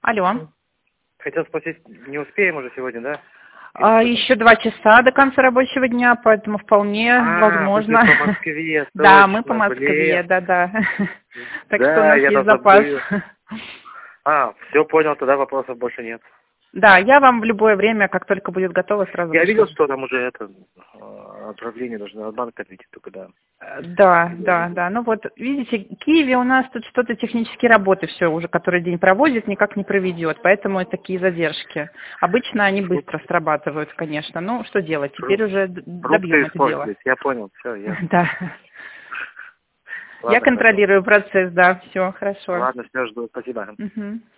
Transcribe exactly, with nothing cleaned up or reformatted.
Алло. Хотел спросить, не успеем уже сегодня, да? А, еще два часа до конца рабочего дня, поэтому вполне А, возможно. вы по Москве, Да, мы по точно, Москве, блин. да-да. Так что у Да, нас я есть даже запас. забыл. А, все понял, тогда вопросов больше нет. Да, я вам в любое время, как только будет готово, сразу Я видел, вышлю. что там уже это э, отправление должно от банка ответить, только да. Э, Да, Я да, видел. да. Ну вот, видите, в Киеве у нас тут что-то технические работы все уже который день проводит, никак не проведет, поэтому и такие задержки. Обычно они Фрукт, быстро срабатывают, конечно. Ну, что делать, теперь фрукт, уже д- фрукты добьем это дело. испортились, я понял, все, ясно. Да. Я Ладно, хорошо. контролирую процесс, да, все, хорошо. Ладно, все, жду, спасибо. Мгм.